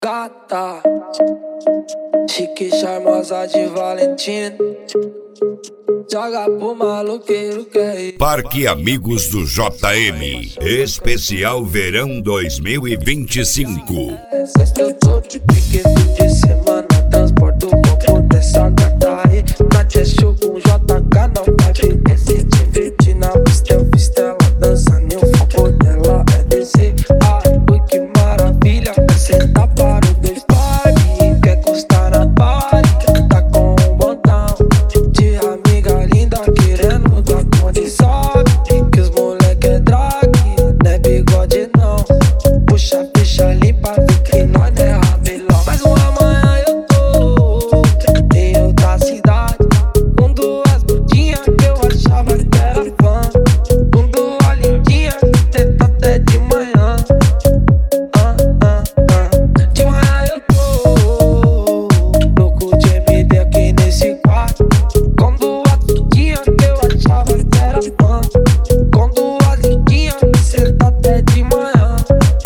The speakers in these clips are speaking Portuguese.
Gata, chique charmosa de Valentina, joga pro maluqueiro que é isso. Parque Amigos do JM, especial verão 2025. Eu tô de pique fim de semana, transporto o corpo dessa gata aí. Na Cheshire com JK não vai ficar se divertir na pista. Eu fiz ela dançando e o foco dela é descer. Ai, ui, que maravilha, senta para o dois party. Quer encostar na party, tá com um botão de amiga linda querendo dar conta. Sabe que os moleque é drag, não é bigode não. Puxa a ficha limpa, vê que nós não é rabelão. Mas uma manhã eu tô em outra cidade, com duas gordinhas que eu achava que era fã, com duas lindinhas que tenta até de manhã. De manhã eu tô louco de MD aqui nesse quarto, com duas gordinhas que eu achava que era fã, com duas lindinhas que tenta até de manhã.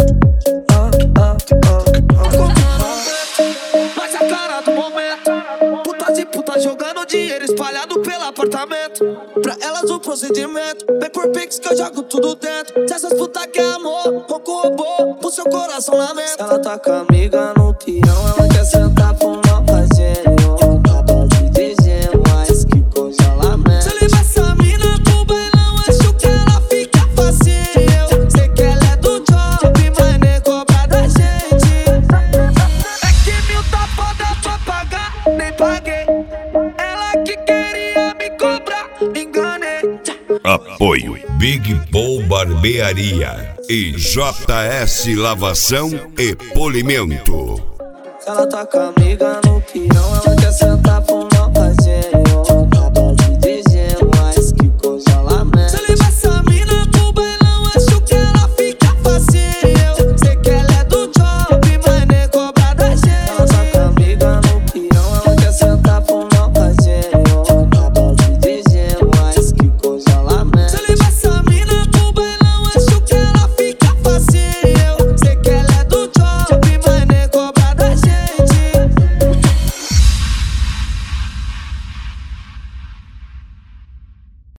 Mas a cara do momento, putas e putas jogando dinheiro espalhado pelo apartamento. Pra elas o procedimento, vem por pix que eu jogo tudo dentro. Se essas putas quer amor, pouco robô, pro seu coração lamento. Ela tá com a amiga no peão, ela quer sentar pro mal fazer. Tá dose de gelo, mas que congelamento. Se eu levar essa mina pro bailão, acho que ela fica facinho. Sei que ela é do job, mas nem cobra da gente. É que 1000 tá foda pra pagar, nem paguei. Ela que queria me cobrar, enganei. Apoio Big Paul Barbearia e JS Lavação e Polimento. Ela tá com a amiga no peão, ela quer sentar pro mal fazer.